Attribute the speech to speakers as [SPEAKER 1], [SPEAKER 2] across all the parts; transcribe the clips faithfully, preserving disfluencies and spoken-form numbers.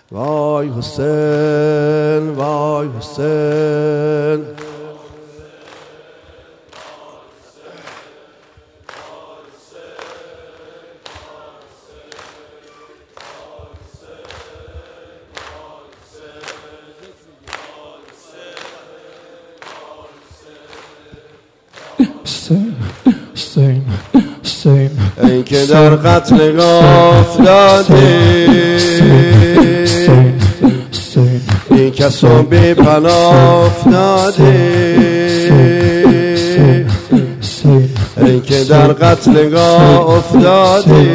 [SPEAKER 1] وای حسین وای حسین ای که در قتل افتادی ای کسو بی پناه افتادی ای که در قتل افتادی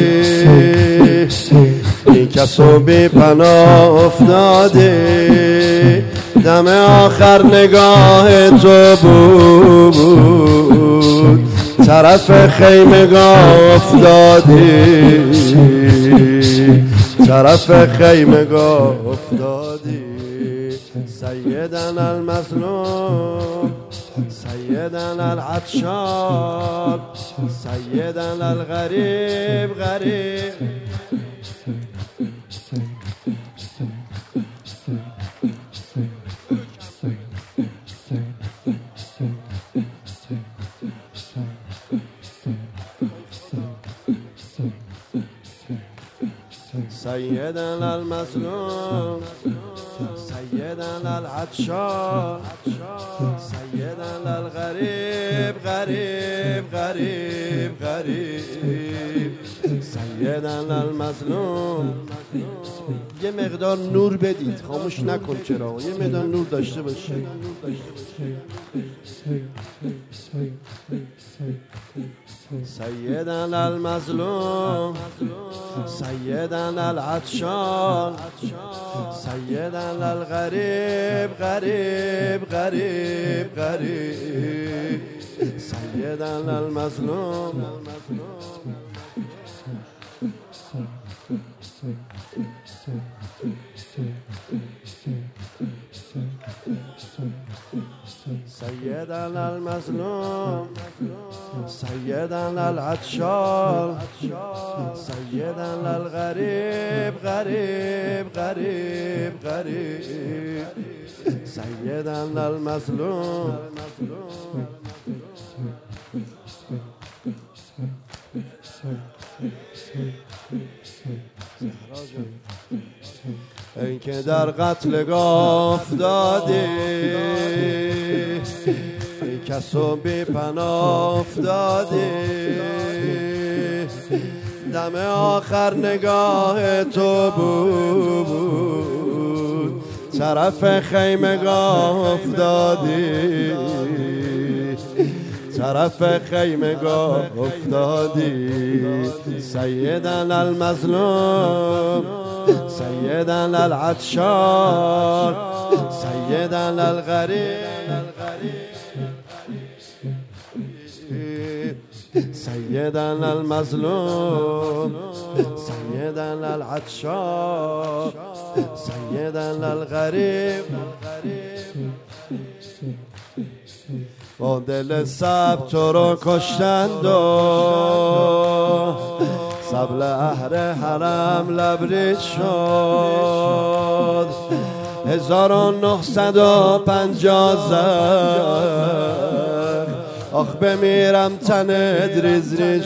[SPEAKER 1] ای کسو بی پناه افتادی دم آخر نگاه تو بود طرف خیمگاه افتادی طرف خیمگاه افتادی سیدن المظلوم سیدن العطشان سیدن الغریب غریب سيدنا المظلوم سيدنا العطشان سيدنا الغريب غريب غريب غريب سيدنا المظلوم. یه مقدار نور بدید، خاموش نکن چرا، یه مقدار نور داشته باشه. سيدنا المظلوم سيدنا العطشان سيدنا الغريب غريب غريب غريب سيدنا المظلوم. سيدنا المظلوم سيدنا العطشان سيدنا الغريب غريب غريب غريب سيدنا المظلوم. ای که در قتلگاه افتادی ای کسو بی پناه افتادی دم آخر نگاه تو بود طرف خیمگاه افتادی طرف خیمگاه افتادی. سیدنا المظلوم سيدنا العطشان سيدنا الغريب سيدنا المظلوم سيدنا العطشان سيدنا الغريب. با دل سب تو رو کشتند و سبل اهر حرم لبریز شد هزار و نهصد و پنجاه زخم آخ بمیرم تنت ریز ریز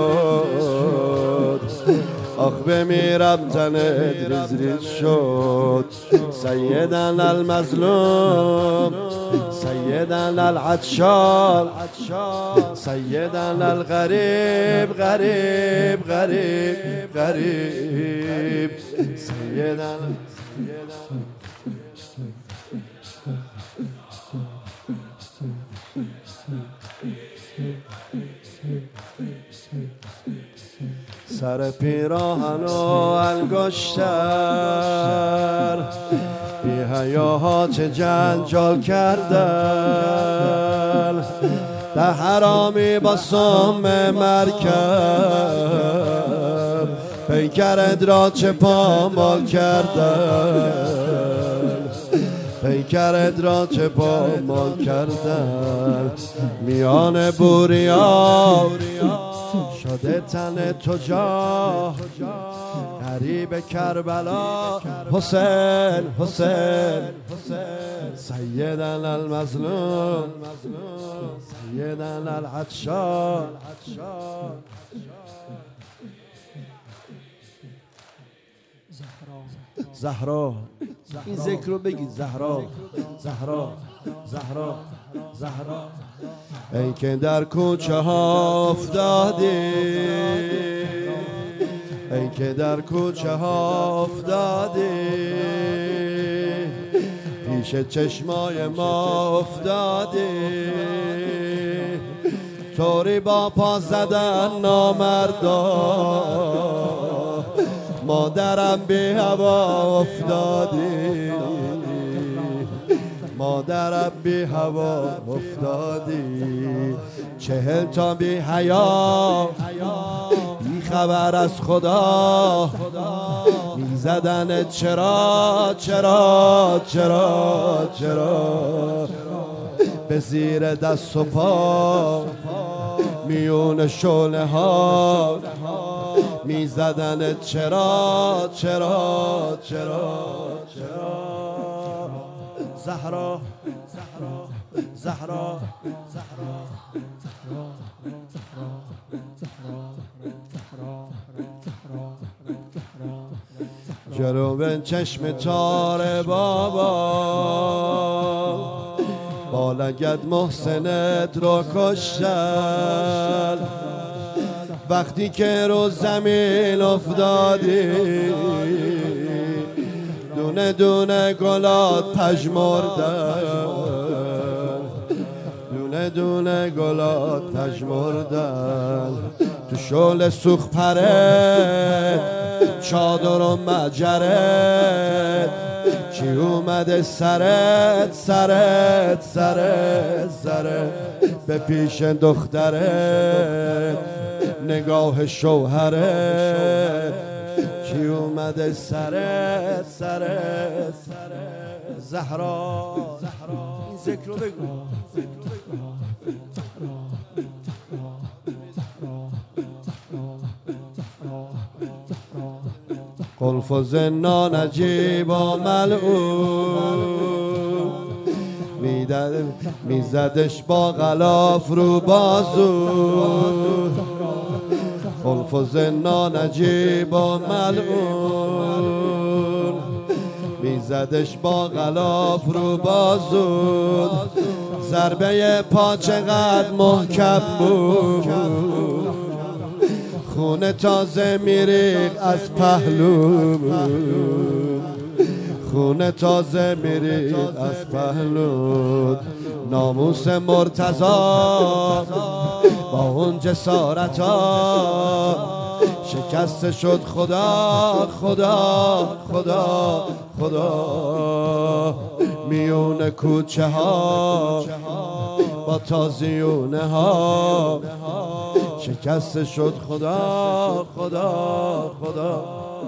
[SPEAKER 1] شد آخ بمیرم تنت ریز ریز شد. سیدنا المظلوم سيدنا العطشان سيدنا الغريب غريب غريب غريب سيدنا سر پیراهن و انگشتر بی حیاها چه جنجال کردن ده حرامی با سم مرکب پیکرت را چه پامال کردن پیکرت را چه پامال کردن میان بوریا شده تن تو جا غریب کربلا حسین حسین سیدنا المظلوم سیدنا العطشان زهرا. این ذکر رو بگید زهرا زهرا زهرا زهرا. ای که در کوچه ها افتادی، ای که در کوچه ها افتادی، پیش چشمای ما افتادی، طوری با پا زدن نامردا، مادرم بی هوا افتادی، مادرم بی هوا افتادی. چهل تا بی حیا بی خبر از خدا میزدن چرا چرا چرا چرا، به زیر دست و پا میون شعله ها میزدن چرا چرا چرا چرا. زهرا زهرا جلو چشم تار بابا با لگد محسنت رو کشتن، وقتی که رو زمین افتادی دونه دونه گلات پژمردن، دونه دونه گلات پژمردن. تو شعله سوخ پره چادر و مجرد، چی اومده سرت سرت سرت سرت، به پیش دخترت نگاه شوهرت، چی اومده سرت سرت سرت. زهرا این ذکر رو بگو. قلف و زنان عجیب و ملعون، میزدش با غلاف رو بازو. قلف و زنان عجیب و ملعون، میزدش با غلاف رو بازو. ضربه پا چقدر محکم بود، خونه تازه میریخ از پهلو، خونه تازه میریخ از پهلو. ناموس مرتضا با اون جسارتا شکست شد خدا خدا خدا خدا. میون کوچه ها با تازیونه ها شکست شد خدا خدا خدا.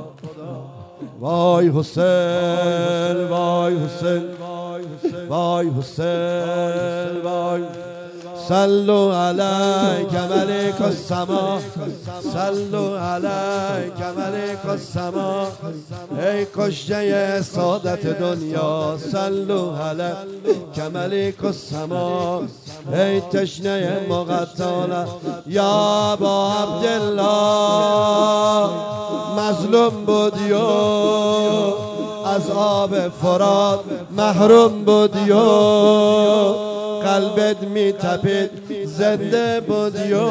[SPEAKER 1] وای حسین وای حسین وای حسین وای. صلوا علیک ملک السما، صلوا علیک ملک السما. ای کشته سعادت دنیا، صلوا علیک ملک السما. ای تشنه مقتل یا با عبدالله، مظلوم بودی و از آب فرات محروم بودی و قلبت می تپید زنده بودی و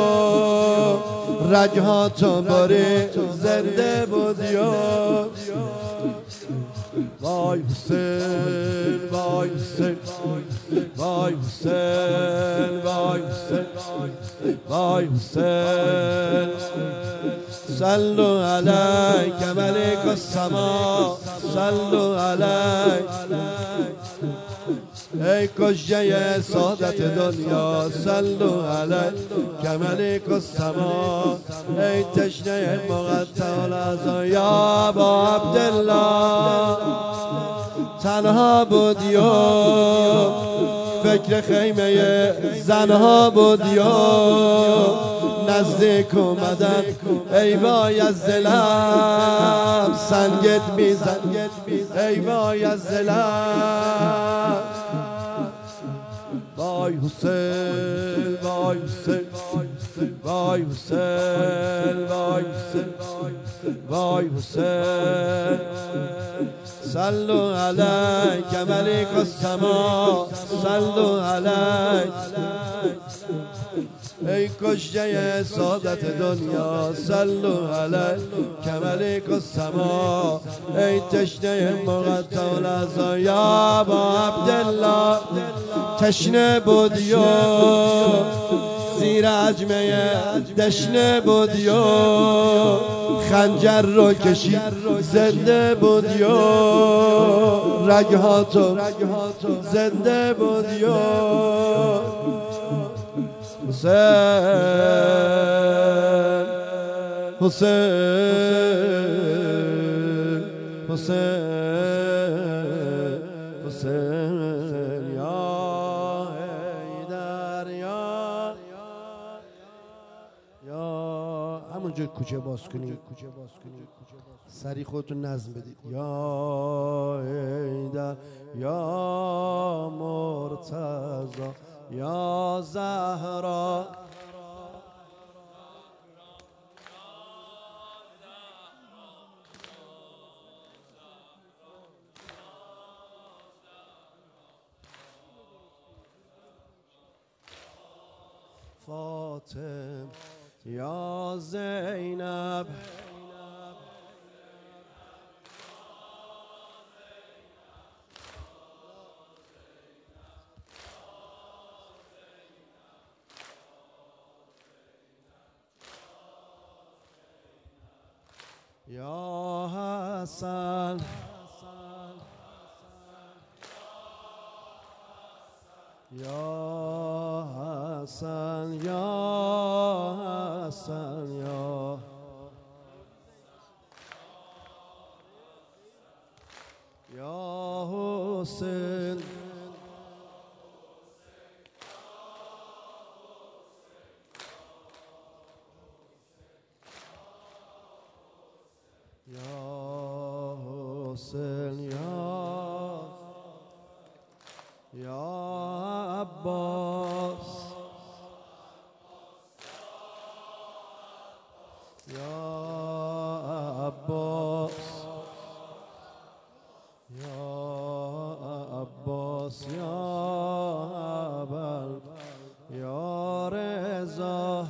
[SPEAKER 1] رگهاتو بری زنده بودی و. وای حسین وای حسین وای حسین وای حسین وای حسین. صلوا علیک ملک السما، صلوا علیک. ای کشته سعادت دنیا، صلوا علیک ملک السما. ای تشنه مقتل از یا با عبدالله، تنها بودی و فکر خیمه زنها بود یا نزدیک اومدن ای وای از دلم سنگت میزن ای وای از دلم وای حسین وای حسین وای حسین وای حسین وای حسین صلوا علیک ملک السما صلوا علیک ای کشته سعادت دنیا صلوا علیک ملک السما ای تشنه مقطع العزا یا ابا عبدالله تشنه بود یا زیر عجمه دشنه بود یا خنجر رو کشید زنده بود یا رگها تو زنده بود یا حسین حسین حسین حسین یا حیدر یا یا همونجا کوچه باز کنید سری خودتون نظم بدید یا حیدر یا مرتضی یا زهرا فاطم یا زینب یا حسن یا حسن یا حسن یا یا حسین یا حسین یا یا عباس یا عباس یا عباس یا ابل یا رضا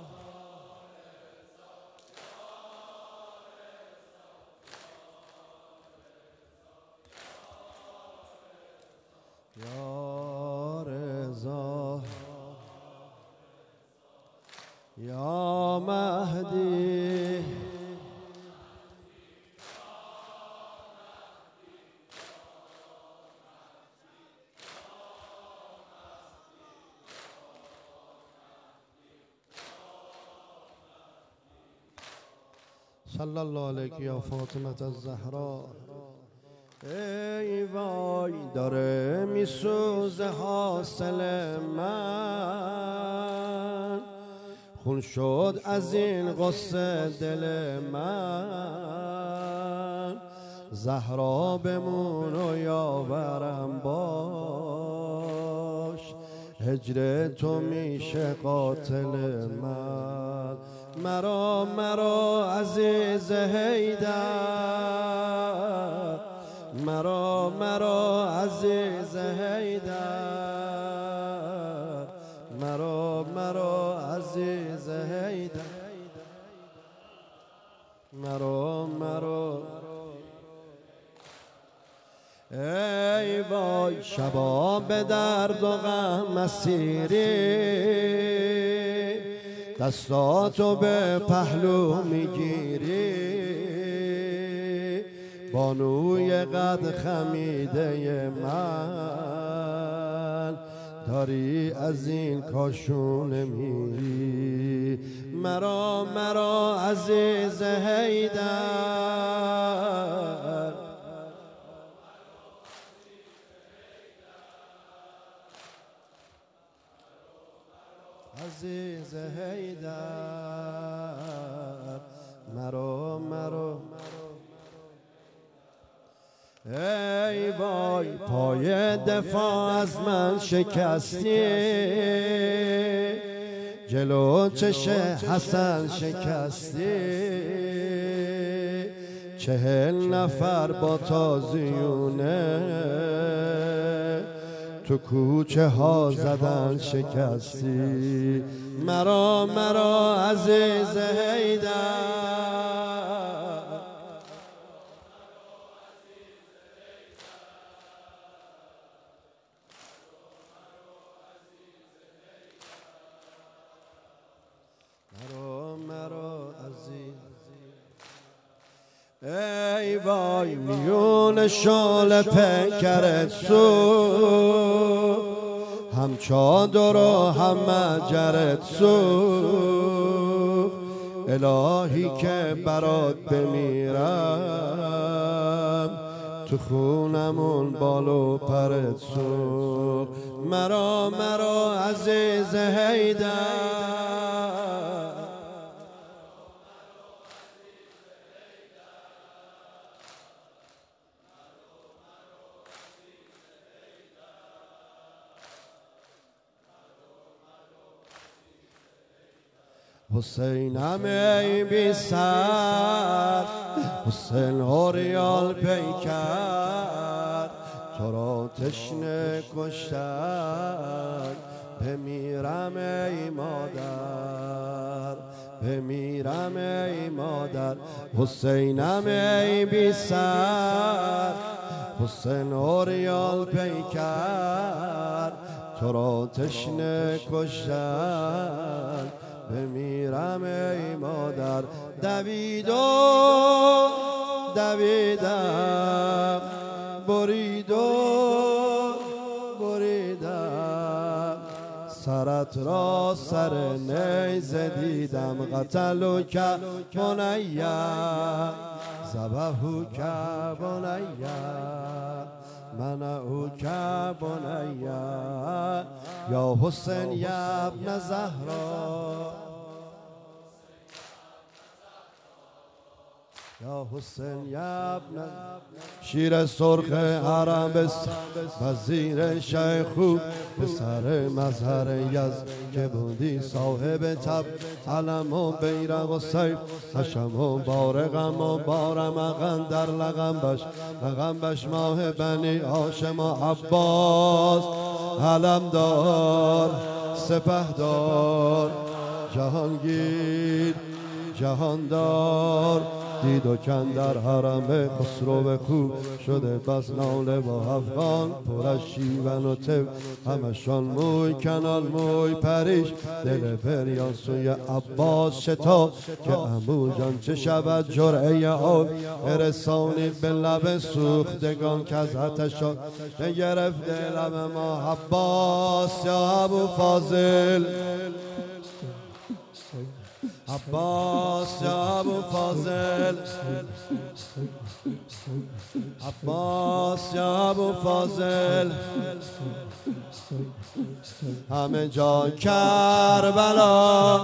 [SPEAKER 1] یا رضا یا مهدی صلی الله علیک یا فاطمه الزهرا ای وای داره میسوزه حاصل من خون شد از این غصه دل من زهرا بمون و یاورم باش هجر تو میشه قاتل من مرا مرا عزیز حیدر مرا مرا عزیز حیدر مرا مرا عزیز حیدر مرا مرا ای وای شبا به درد و غم مسیری دستاتو به پهلو میگیری بانوی قد خمیده من داری از این کاشونه میری مرا مرا عزیز حیدر عزیز حیدر مرو مرو ای وای پای دفاع از من شکستی جلو چش حسن شکستی چهل نفر با تازیونه تو کوچه ها زدن شکستی مرا مرا عزیز حیدر مرا مرا عزیز ای وای میون شال پیکرت سو هم چادر و هم مجرت سو الهی که برات بمیرم تو خونمون بالو پرت سو مرا مرا عزیز حیدر حسینم ای بی سر حسین اوریال پیکر تو را تشنه کشتن بمیرم ای مادر بمیرم ای مادر حسینم ای بی سر حسین اوریال پیکر تو را تشنه کشتن بمیرم ای مادر دوید و دویدم برید و بریدم سرت را سر نیزه دیدم قتلو که بنیم ذبحو که بنیم منعو که بنیم یا حسین یا ابن زهرا یا حسین یا ابن شیر سرخ حرم وزیر شیخو پسر مظهر یزد که بودی صاحب تب علم و بیرق و سیف حشم و بارقم و بارمقن در لغمبش لغمبش ماه بنی هاشم و عباس علم دار سپه دار جهانگیر جهاندار دید و کن در حرم خسرو خوب شده بس ناله با افغان پر از شیون و تب همشان موی کنال موی پریش دل پریان سوی عباس شتا که عمو جان چه شود جرعه آب برسانید به لب سوختگان که از آتشان بگرفت لب ما عباس یا ابو فاضل عباس یا ابو فاضل عباس یا ابو فاضل همه جا کربلا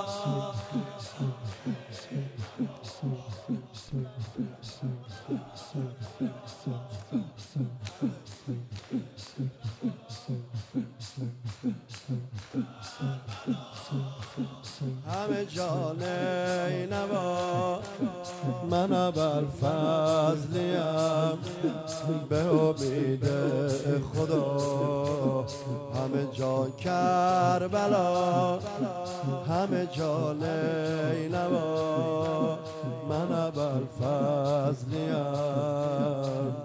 [SPEAKER 1] همه جا نینوا من ابوالفضلیم به امید خدا همه جا کربلا همه جا نینوا من ابوالفضلیم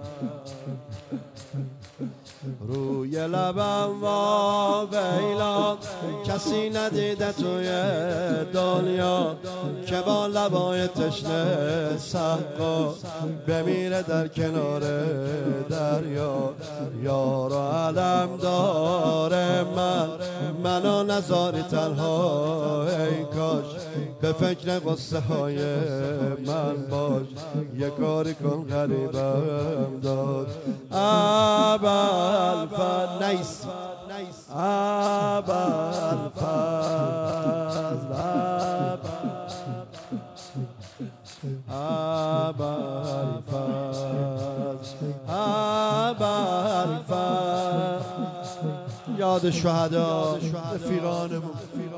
[SPEAKER 1] روی لبم و ویلا کسی ندیده توی دنیا که با لبای تشنه سقا بمیره در کنار دریا یار و علم داره من منو نذاری تنها ای کاش به فکر قصه های من باش یه کاری کن غریبم داد ابوالفضل نیست ابوالفضل الفضل یاد شهدا رفیقانمون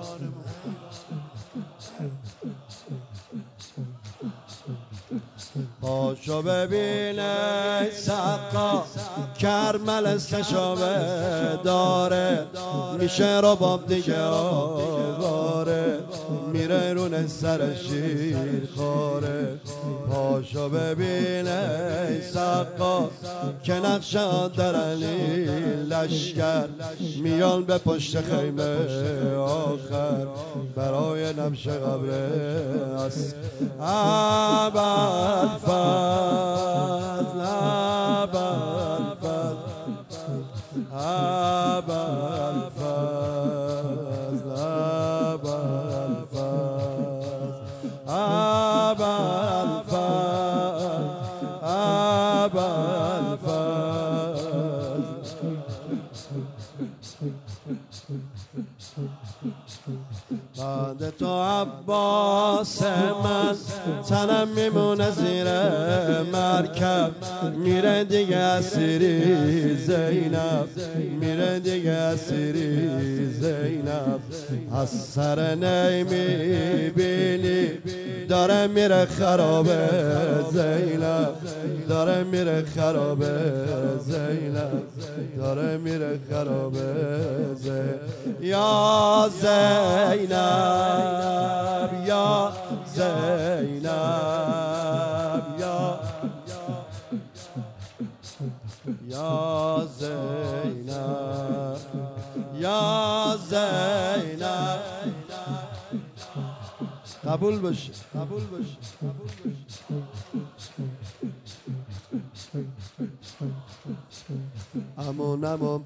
[SPEAKER 1] پاشو ببینه سقا کرمل سشابه داره میشه رو باب دیگه آواره میره رون سر شیر خاره پاشو ببینه سقا که نقشه در علی لشکر میان به پشت خیمه آخر برای نبش قبر است ابوالفضل ابوالفضل ابوالفضل ابوالفضل بعد تو عباس من تنم میمونه زیر مرکب میره دیگه اسیری زینب میره دیگه اسیری زینب از سر نمیبینی داره میره خرابه زینب داره میره خرابه زینب داره میره خرابه زینب یا زینب یا زینب یا یا زینب یا زینب قبول باشه قبول باشه همون همون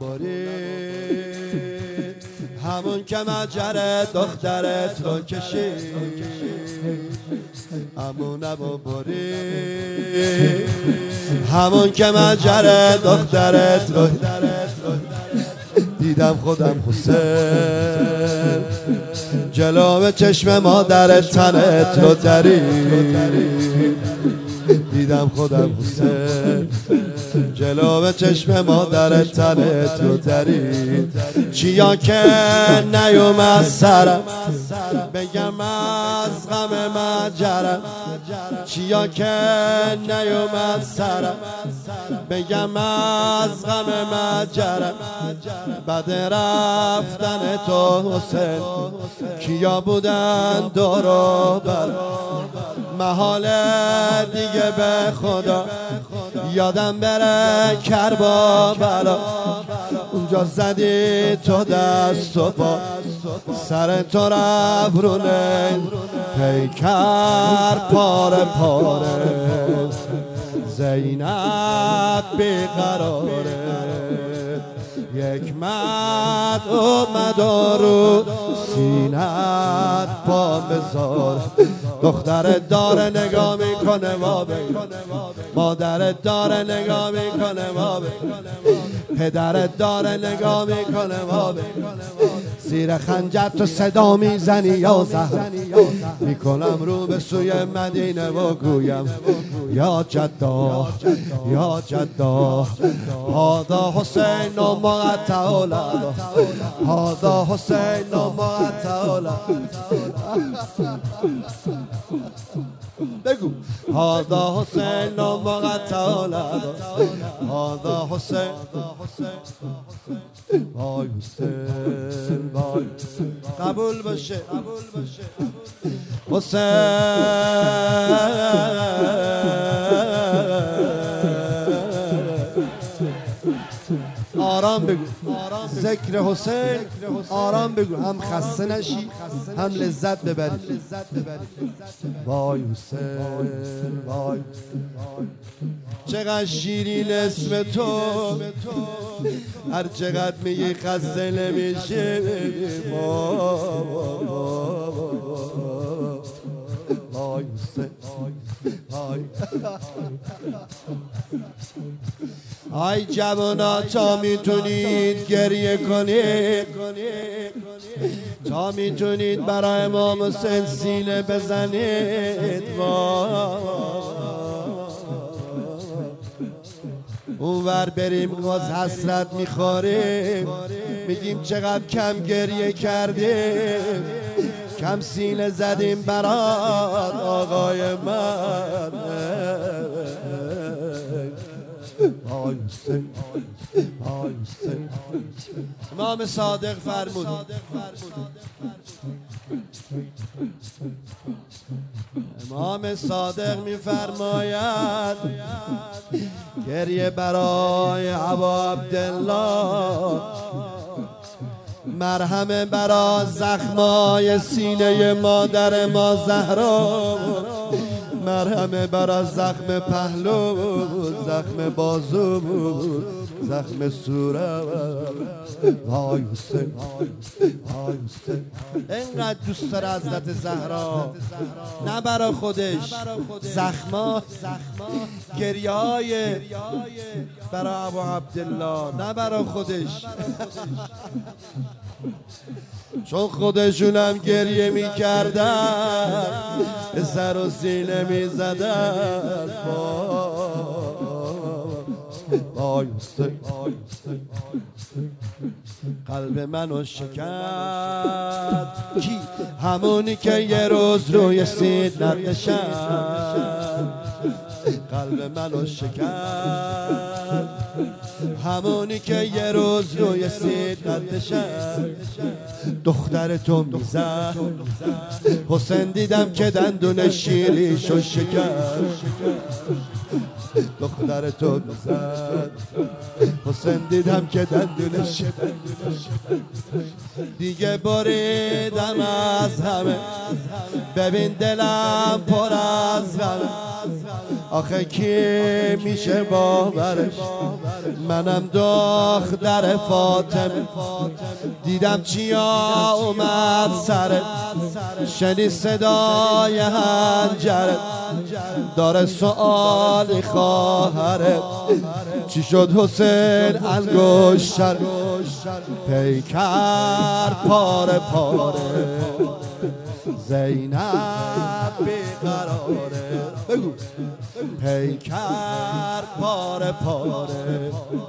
[SPEAKER 1] بارید همون که مجره دخترت رو کشید همون همون بارید همون که مجره دخترت رو دیدم خودم حسین جلو چشم مادر تنت رو درید دیدم خودم حسین جلو چشم مادر تنت رو درید چیا که نیومد سرم بگم از غم مجرم چیا که نیومد سرم بگم از غم مجرم بعد رفتن تو حسین کیا بودن دور و بر محال دیگه به خدا یادم بره کربلا اونجا زدی تو دست و با سر تو رفت رونه پیکر پاره پاره زینب بیقراره یک مد اومد رو سینت پا بذار دخترت داره نگاه میکنه وابه مادرت داره نگاه میکنه وابه پدرت داره نگاه میکنه وابه زیر خنجر تو صدا میزنی یا زهر میکنم رو به سوی مدینه و گویم یا جدا یا جدا هادا حسین و مقطع اولاد هادا حسین و مقطع اولاد بگو هادا حسین و مقطع اولاد هادا حسین وای حسین وای قبول باشه حسین آرام بگو ذکر حسین آرام بگو هم خسته نشی هم لذت ببری وای حسین وای چقدر شیرین اسم تو هر چقدر میگی خسته نمیشه وای حسین آی جوانا تا میتونید گریه کنید تا میتونید برای امام حسین سینه بزنید اونور بریم باز حسرت میخوریم، میگیم چقدر کم گریه کردیم، کم سینه زدیم برات آقای من. آی حسین، آی حسین. امام صادق فرمود امام صادق میفرماید گریه برای ابا عبدالله مرهم برای زخمای سینه مادر ما زهرا، مرهم برای زخم پهلو، زخم بازو، زخم صورت. وای حسین، وای حسین. اینقدر دوست داره حضرت زهرا، نه برای خودش، زخما گریه های برای ابو عبدالله، نه برای خودش، چون خودشونم گریه میکردن به سر و سینه میزدن. آی حسین، قلب منو شکست کی؟ همونی که یه روز روی سید ننشست. قلب منو شکست همونی که یه روز روی سید ننشست. دختر تو میزد حسین، دیدم که دندون شیریشو شکست. دختر تو میزد حسین، دیدم که دندونش دیگه بریدم از همه. ببین دلم پر از غمه، آخه کی میشه باورش؟ منم دختر فاطمه، دیدم چیا اومد سرت، شنید صدای حنجرت، داره سؤالی خواهرت، چی شد حسین انگشتر پیکر پاره پاره، زینب بیقراره، بگو پیکر پاره پاره،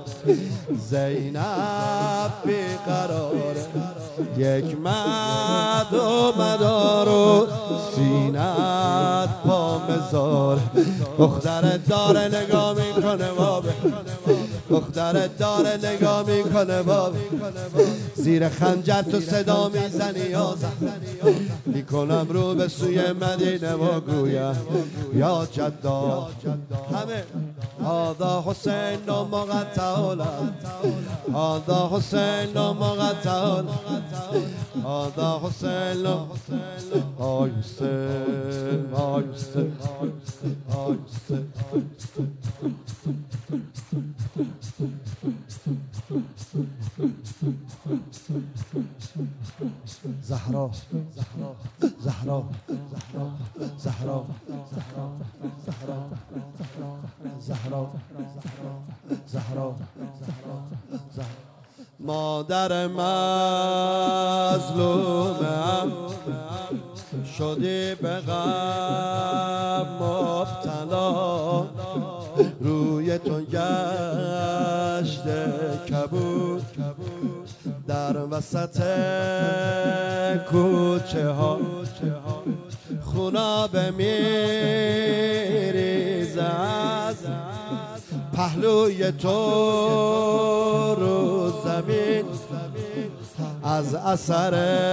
[SPEAKER 1] زینب بیقراره. یک مد و مدارو سینت پا مزار. دخترت داره نگاه میکنه بابه، دخترت داره نگاه میکنه بابه، زیر خنجر تو صدا میزنی یا زن. میکنم رو به سوی مدینه و گویم یا جدا همه هادا حسین و مقتل، هادا حسین و مقتل، هادا حسین. آی حسین، آی حسین، آی حسین. زهرا، زهرا، زهرا، زهرا، زهرا، زهرا، زهرا، زهرا. مادر مظلومم شدی به غم مبتلا، روی تو گشته کبود در وسط کوچه ها، خونا به میریزد پهلوی تو رو زمین، از اثر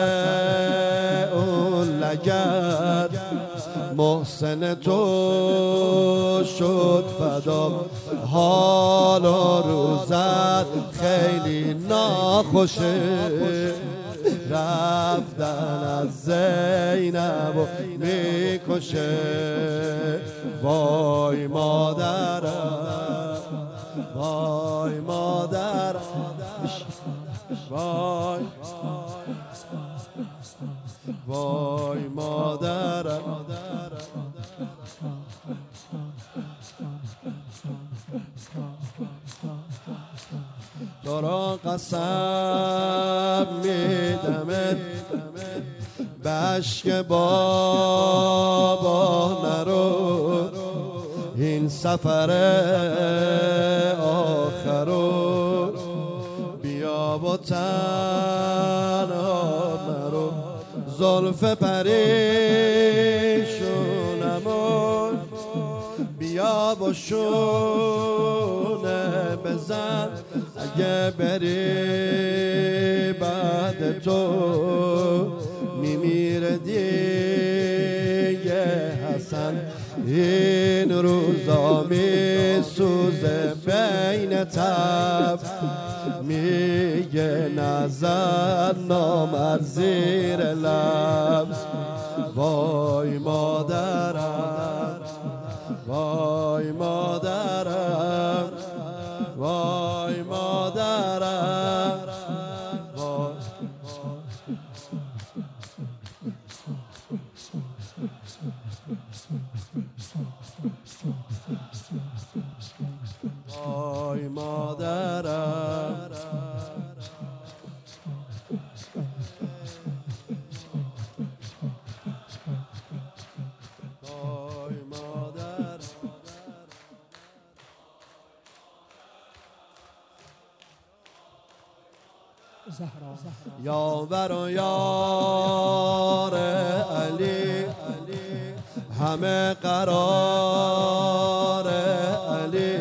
[SPEAKER 1] اون لگد محسن تو شد فدا. حالا روزت خیلی ناخوشه، رفتن از زینب و میکشه. وای مادرم، وای مادرم، وای وای مادرم. تو را قسم میدمت به اشک بابا نرو، این این سفر آخر رو بیا و تنها مرو زلف پریشونمو بیا و شونه بزن اگه بری بعد تو میمیره دیگه حسن این روزا میسوزه بین تب میگه نزن نامر زیر لب وای مادرم وای مادرم وای مادرم وای وای مادرم وای مادر یاور و یار علی همه قرار علی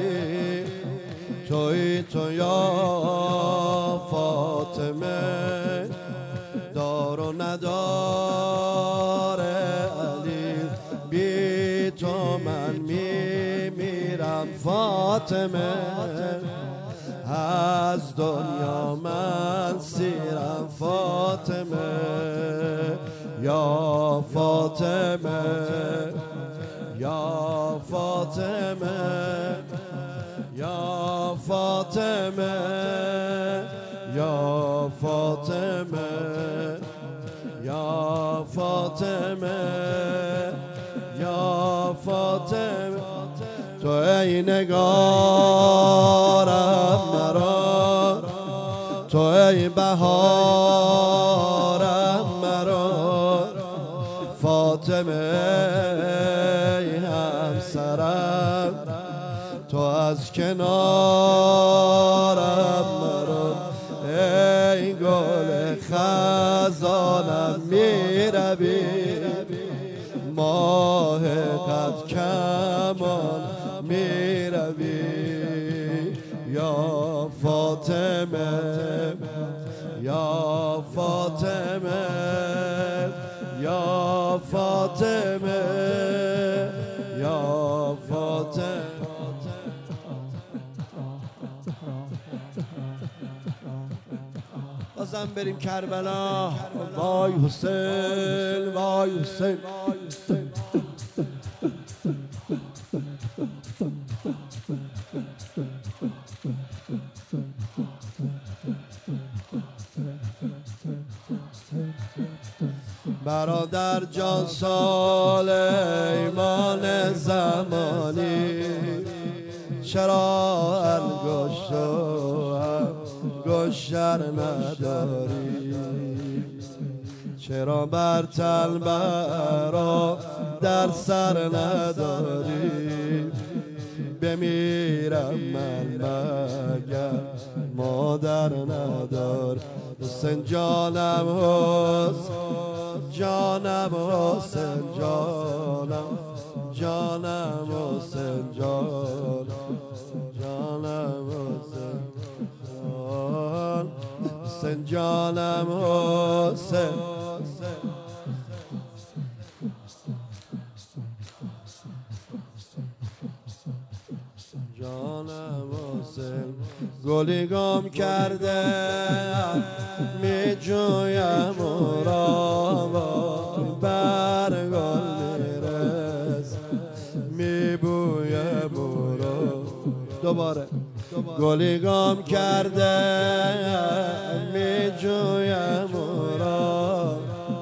[SPEAKER 1] توی تو یا فاطمه دار و ندار علی بی تو من میمیرم فاطمه از دنیا من سیرم فاطمه یا فاطمه یا فاطمه یا فاطمه یا فاطمه یا فاطمه یا فاطمه تو ای نگارم مرا تو ای بهارم مرا فاطمه ای همسرم تو از کنارم مرا ای گل خزانم میروی ماه قد کمان میروی یا فاطمه یا فاطمه یا فاطمه یا فاطمه بازم بریم کربلا وای حسین وای حسین برادر جان سلیمان زمانی چرا انگشت و انگشتر نداری چرا بر تل برا در سر نداری بمیرم من مگر مادر ندار حسین جانم حسین جانم حسین جانم جانم حسین جانم جانم حسین جان حسین جانم حسین جانم حسین گلی گم کرده می جویم او را بر گل میرس می بویم او را دوباره گلی گم کرده می جویم او را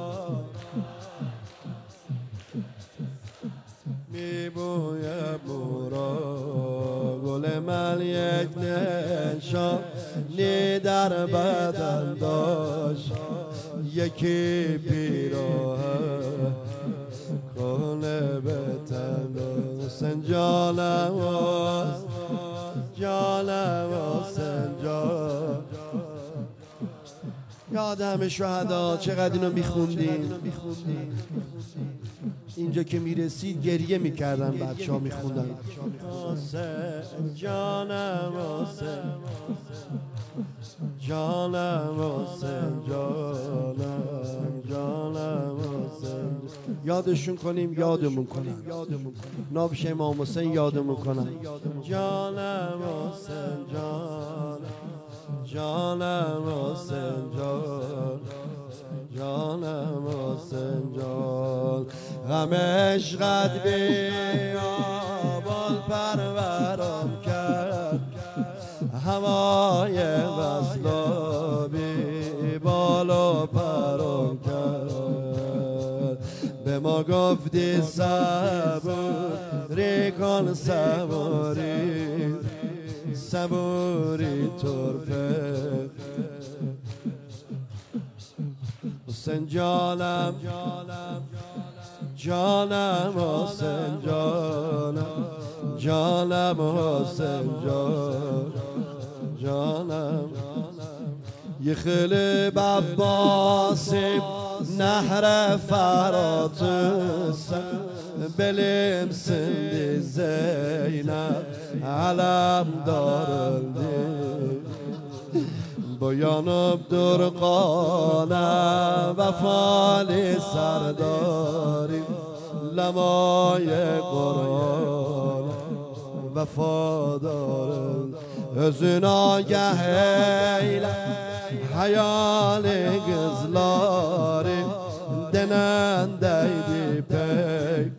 [SPEAKER 1] می بویم او را گل من یک نشانی در بدن داشت یکی پیراهن کنه به تن حسین جانم جانم حسین جان. یاد همه شهدا چقدر اینو میخوندیم. اینجا که میرسید گریه میکردن بچه ها میخوندن. حسین جانم حسین جانم حسین جانم جانم حسین. یادشون کنیم یادمون کنن. نابش امام حسین یادمون کنن. جانم حسین جان جانم حسین جان جانم حسین جان. غم عشقت بیابان پرورم کرد، هوای وصل بی بال و پرم کرد. به ما گفتی صبوری کن صبوری صبوری طرفه. حسین جانم جانم حسین جانم جانم حسین جان جانم. یه خیلی بباسیم نهر فراتس بلیم سندی زینب علم دارندی. بایانب درقانم وفالی سرداری لمای قرآن وفادارم. از ناگه حیال گزلاری دنن دیدی پی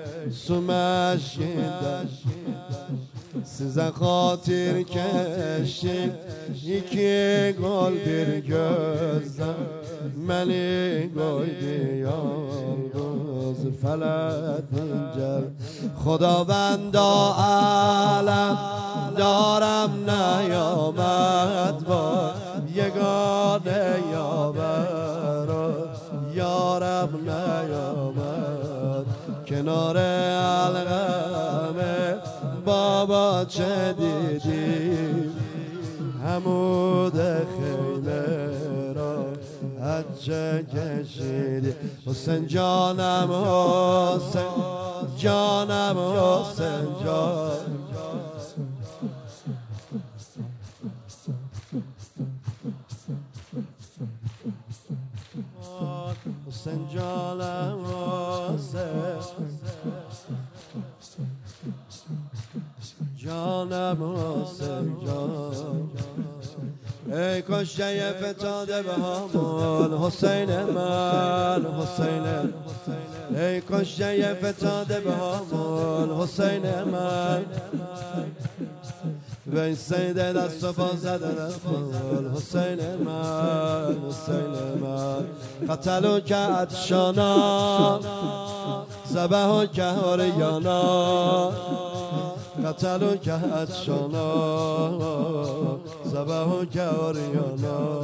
[SPEAKER 1] سمشیدن. سیزن خاطر کشیم یکی گل bir gözden منی گویدی یالگوز فلت اینجا. خداوندا عالم دارم نیامد با یگانه یاور یارم نیامد. کنار علقمه بابا چه دیدی حمود خیمه را هچه کشیدی. حسین جانم حسین جانم حسین جان. حسین جانم حسین جانم حسین جان. ای کشته فتاده به همان حسین من حسین. ای کشته فتاده به همان حسین من. و این سیده دست و پا زده نفال حسین من حسین من. قتلو که عطشانا زبهو که هریانا. قتلو که عطشانا زبهو که هریانا.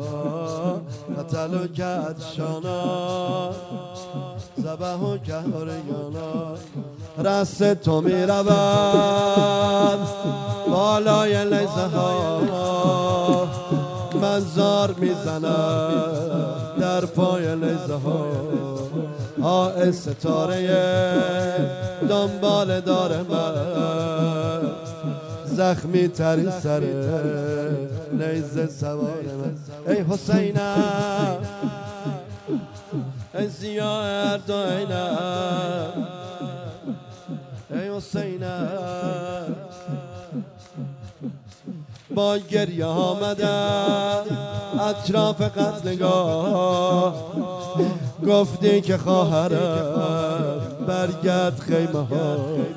[SPEAKER 1] قتلو که عطشانا زبهو که هریانا. رست تو می رود بالای لیزه ها منظار می زند در پای لیزه ها. آه ستاره دنبال داره من زخمی تری سر لیزه سوار من. ای حسینم ای سیاه اردوینم ای حسینم. با گریه آمدم اطراف قتلگاه گفتی که خواهرم برگرد خیمه ها.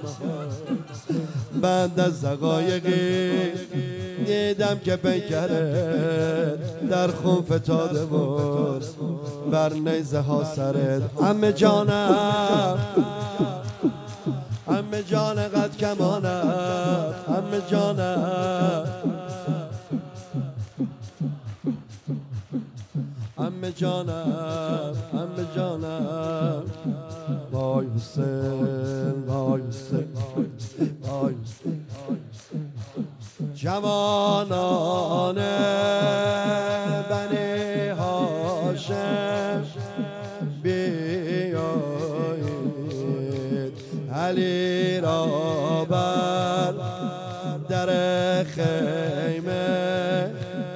[SPEAKER 1] بعد از دقایقی دیدم که پیکره در خون فتاده بود بر نیزه ها سرت. عمه جانم عمه جان قد کمانم عمه جانم عمه جانم عمه جانم. وای حسین وای حسین قهرمانان بنی هاشم بیایید، علی را بر در خیمه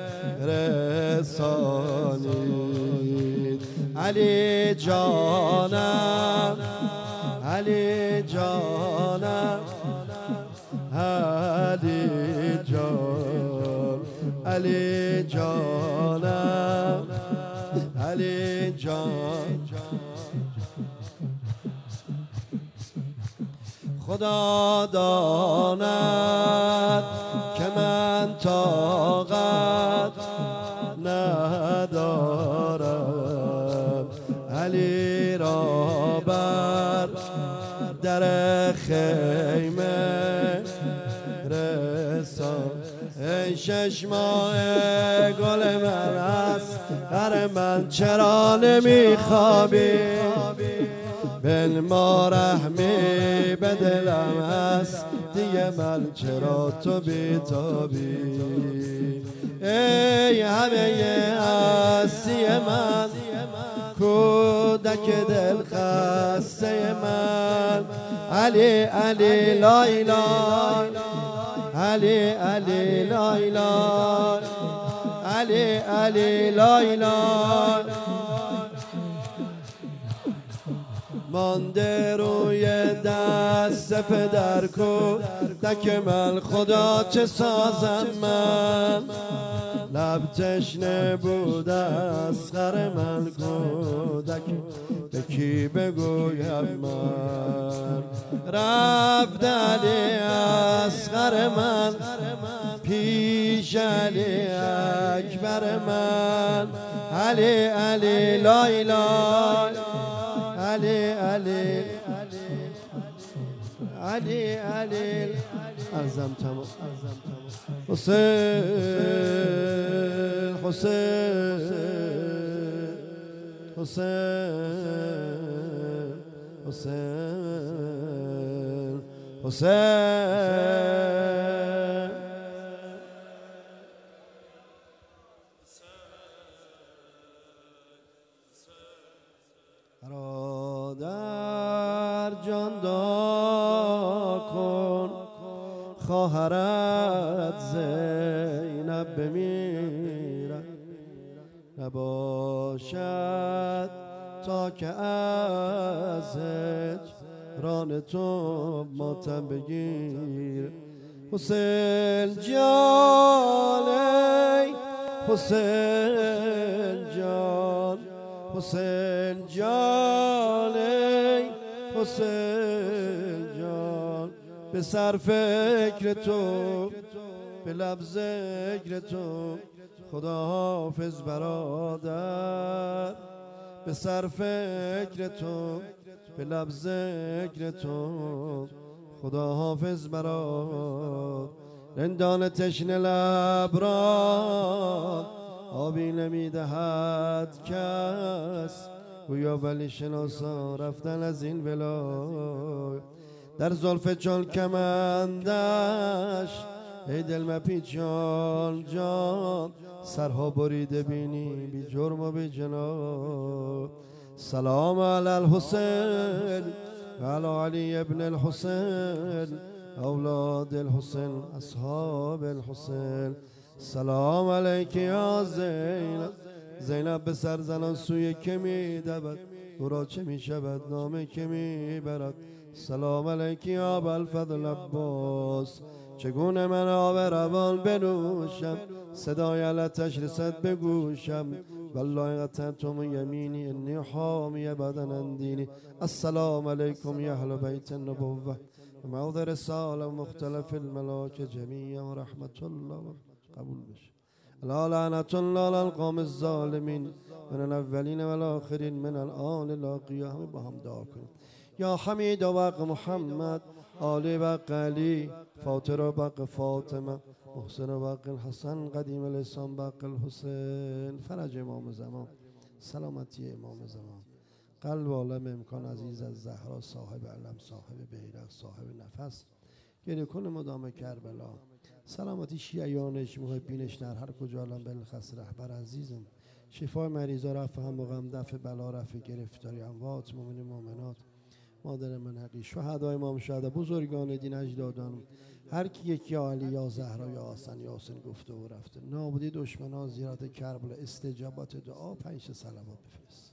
[SPEAKER 1] رسانید. علی جانم، علی جانم، علی جان، علی جانم، علی جان. خدا داند که من طاقت ندارم، علی را بر در خیمه رسان. ای شش ماه گل من است، هر من چرا نمیخوابی؟ بن ما رحمی به دلم هست، دیگه من چرا تو بیتابی؟ ای همه هستی من، کودک دل خسته من، علی علی لا اله، علی علی لا اله، علی علی لا اله. مانده روی دست پدر کودک من، خدا چه سازم من؟ لب تشنه بود اصغر من، کودک به کی بگویم من؟ رفت علی اصغر من پیش علی اکبر من، علی علی لا اله، علی علی علی علی. ارزم تمام. حسین حسین حسین حسین حسین. برادر جان دعا کن خواهرت زینب بمیرد، نباشد تا که از هجران تو ماتم بگیر. حسین جان، ای حسین جان، حسین جان، ای حسین جان. به سر فکر تو، به لب ذکر تو، خدا حافظ برادر. به سر فکر تو، به لب ذکر تو، خدا حافظ برادر. رندان تشنه لبران آبی نمیدهد کس، گویا ولی شناسا رفتن از این ولایت. در زلف چون کمندش ای دل مپیچ جان جان، سرها بریده بینی بی جرم و بی جناب. سلام علی الحسین و علی علی ابن الحسین، اولاد الحسین اصحاب الحسین. سلام علیک یا زینب. زینب به سر زنان سوی که می دود، او را چه می شود نامه که می برد. سلام علیک یا ابوالفضل عباس، چگونه من آب روان بنوشم، صدای علتش رسد به گوشم. والله قطعتم یمینی انی حامی بدن دینی. السلام علیکم یا اهل بیت النبوه و موضع رساله مختلف الملائکه جمیعا و رحمت الله. قبول بشه. لا لعنت الله علی القوم الظالمین من الاولین و الاخرین من الان لاقیه. همه با هم دعا کنیم. یا حمید و بق محمد، آلی بق علی، فاطر و بق فاطمه، محسن و بق الحسن، قدیم الاسلام بق الحسین. فرج امام زمان، سلامتی امام زمان، قلب عالم امکان عزیز از زهرا، صاحب علم، صاحب بیرق، صاحب نفس، گریه کن مدام کربلا. سلامتی شیعیانش محبینش در هر کجا الان بلخص رهبر عزیزم، شفای مریضا، رفع هم و غم، دفع بلا، رفع گرفتاری اموات، مومن مومنات، مادر من حقی، شهدای امام شهدا، بزرگان دین، اجدادان، هر کی یک یا علی یا زهرا یا حسن یا حسین گفته و رفته، نابودی دشمنان، زیارت کربلا، استجابت دعا، پنج صلوات بفرست.